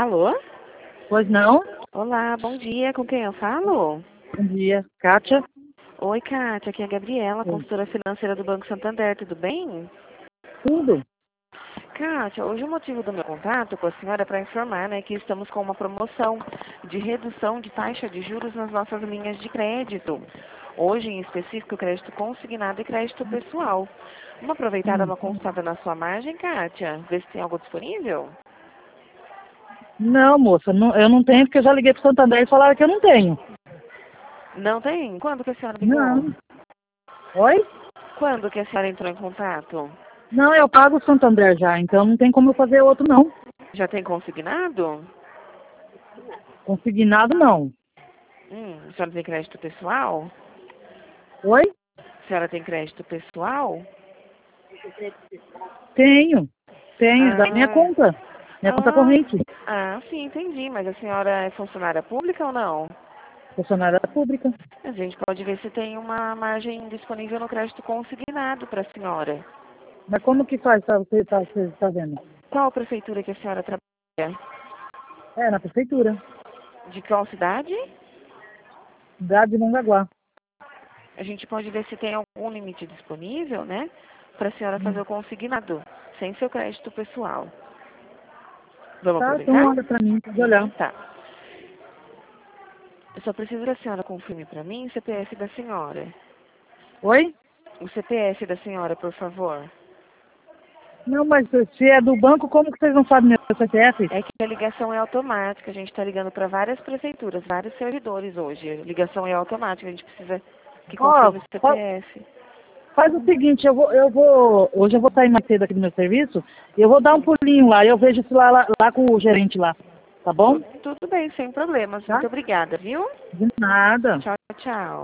Alô? Pois não? Olá, bom dia. Com quem eu falo? Bom dia. Kátia? Oi, Kátia. Aqui é a Gabriela, Oi. consultora financeira do Banco Santander. Tudo bem? Tudo? Kátia, hoje o motivo do meu contato com a senhora é para informar, né, que estamos com uma promoção de redução de taxa de juros nas nossas linhas de crédito. Hoje, em específico, crédito consignado e crédito pessoal. Vamos aproveitar e dar uma consultada na sua margem, Kátia? Ver se tem algo disponível? Não, moça, eu não tenho porque eu já liguei pro Santander e falaram que eu não tenho. Não tem? Quando que a senhora ligou? Não. Oi? Quando que a senhora entrou em contato? Não, eu pago o Santander já, então não tem como eu fazer outro não. Já tem consignado? Consignado não. A senhora tem crédito pessoal? Oi? A senhora tem crédito pessoal? Tenho. Tenho, da minha Ah, conta. Minha conta ah, corrente. sim, entendi. Mas a senhora é funcionária pública ou não? Funcionária pública. A gente pode ver se tem uma margem disponível no crédito consignado para a senhora. Mas como que faz pra você estar fazendo? Qual prefeitura que a senhora trabalha? É, na prefeitura. De qual cidade? Cidade de Mongaguá. A gente pode ver se tem algum limite disponível, né? Para a senhora fazer o consignado, sem seu crédito pessoal. Vamos Tá, então aproveitar? olha pra mim, pode olhar. Tá. Eu só preciso que a senhora confirme para mim o CPF da senhora. Oi? O CPF da senhora, por favor. Não, mas se é do banco, como que vocês não sabem meu CPF? É que a ligação é automática. A gente está ligando para várias prefeituras, vários servidores hoje. A ligação é automática. A gente precisa que Ó, confirme o CPF. faz o seguinte, hoje eu vou sair mais cedo aqui do meu serviço, e eu vou dar um pulinho lá, eu vejo se lá com o gerente lá, tá bom? Tudo bem, sem problemas. Tá? Muito obrigada, viu? De nada. Tchau, tchau.